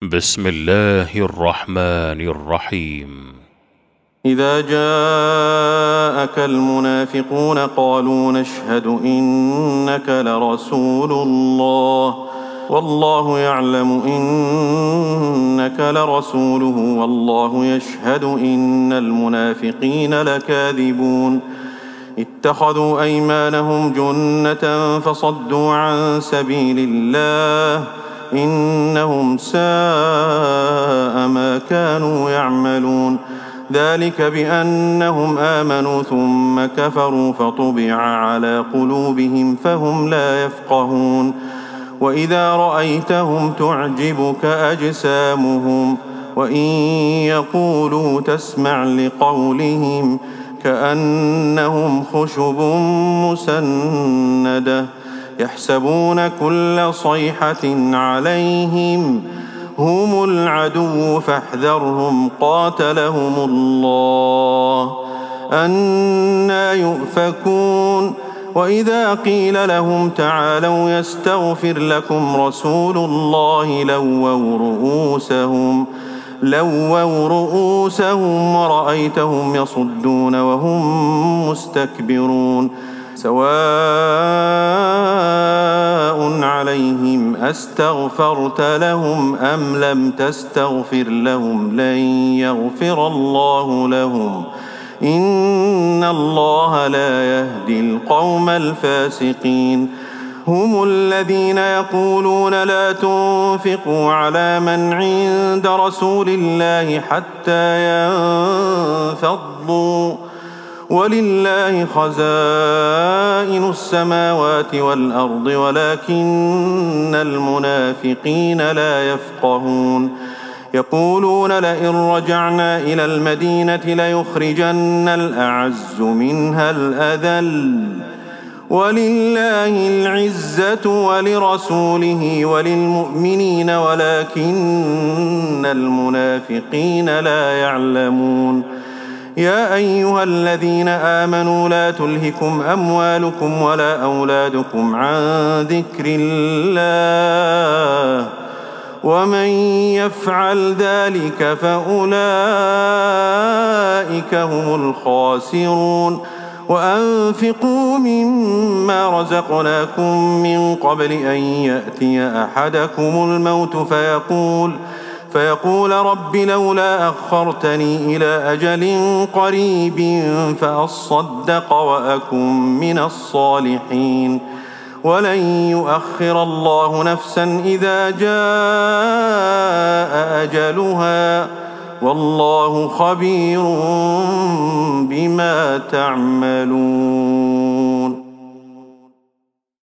بسم الله الرحمن الرحيم. إذا جاءك المنافقون قالوا نشهد إنك لرسول الله والله يعلم إنك لرسوله والله يشهد إن المنافقين لكاذبون اتخذوا أيمانهم جنة فصدوا عن سبيل الله إنهم ساء ما كانوا يعملون ذلك بأنهم آمنوا ثم كفروا فطبع على قلوبهم فهم لا يفقهون وإذا رأيتهم تعجبك أجسامهم وإن يقولوا تسمع لقولهم كأنهم خشب مسندة يحسبون كل صيحة عليهم هم العدو فاحذرهم قاتلهم الله أنى يؤفكون وإذا قيل لهم تعالوا يستغفر لكم رسول الله لووا رؤوسهم ورأيتهم يصدون وهم مستكبرون سواء عليهم أستغفرت لهم أم لم تستغفر لهم لن يغفر الله لهم إن الله لا يهدي القوم الفاسقين هم الذين يقولون لا تنفقوا على من عند رسول الله حتى ينفضوا ولله خزائن السماوات والأرض ولكن المنافقين لا يفقهون يقولون لئن رجعنا إلى المدينة ليخرجن الأعز منها الأذل ولله العزة ولرسوله وللمؤمنين ولكن المنافقين لا يعلمون يا أيها الذين آمنوا لا تلهكم أموالكم ولا أولادكم عن ذكر الله ومن يفعل ذلك فأولئك هم الخاسرون وأنفقوا مما رزقناكم من قبل أن يأتي أحدكم الموت فيقول رب لولا أخرتني إلى أجل قريب فأصدق وأكن من الصالحين ولن يؤخر الله نفسا إذا جاء أجلها والله خبير بما تعملون.